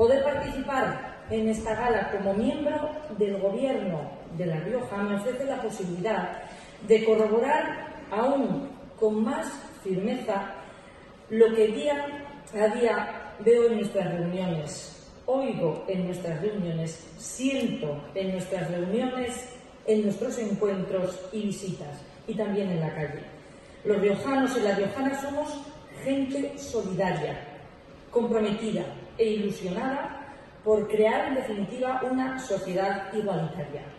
Poder participar en esta gala como miembro del Gobierno de La Rioja me ofrece la posibilidad de corroborar aún con más firmeza lo que día a día veo en nuestras reuniones, oigo en nuestras reuniones, siento en nuestras reuniones, en nuestros encuentros y visitas, y también en la calle. Los riojanos y las riojanas somos gente solidaria, comprometida e ilusionada por crear, en definitiva, una sociedad igualitaria.